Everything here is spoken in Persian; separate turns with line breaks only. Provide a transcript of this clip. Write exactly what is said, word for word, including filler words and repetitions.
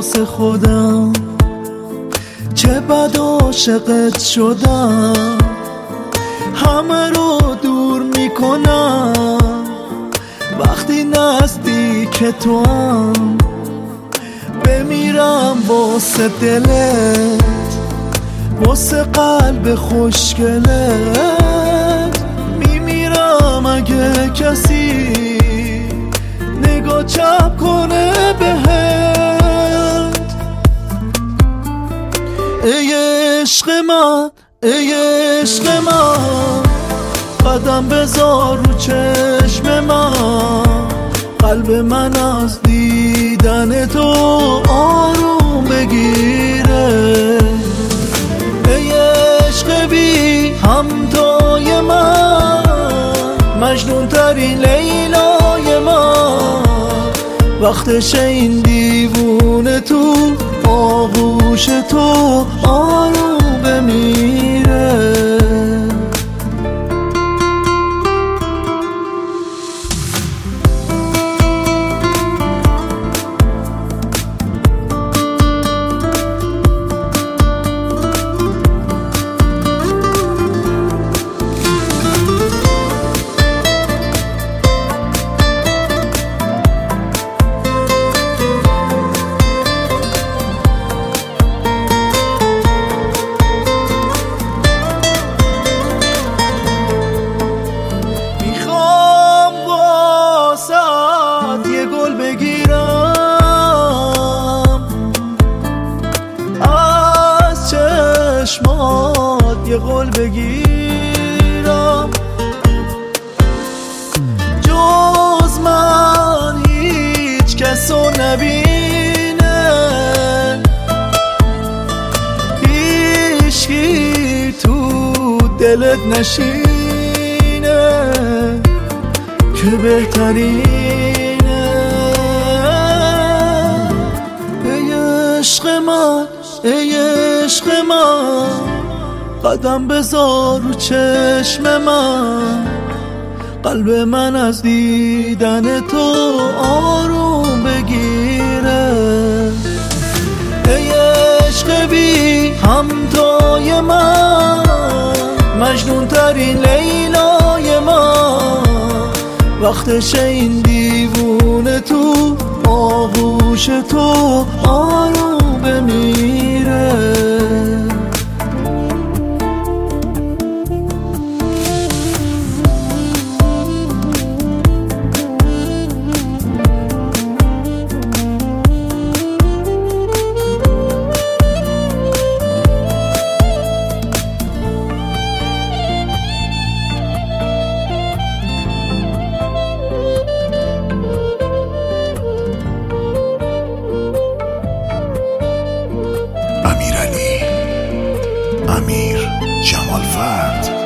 واسه خودم، چه بد عاشقت شدم، همه رو دور میکنم وقتی نزدیک تو هم، بمیرم واسه دلت، واسه قلب خوشگلت، میمیرم اگه کسی نگاه چپ کنه بهت. ای عشق من، ای عشق من، قدم بذار رو چشم من، قلب من از دیدن تو آروم بگیره. ای عشق بی همتای من، مجنون ترین لیلای من، وقتش این دیوونه تو آغوش تو آروم بمیره. یه قول بگیرم جز من هیچ کسو نبینه، هیچکی تو دلت نشینه که بهترینه. ای عشق من، ای عشق من، قدم بذار رو چشم من، قلب من از دیدن تو آروم بگیره. ای عشق بی همتای من، مجنون ترین لیلای من، وقتش این دیوونه تو آغوش تو آروم بمیره.
امیر جمال فرد.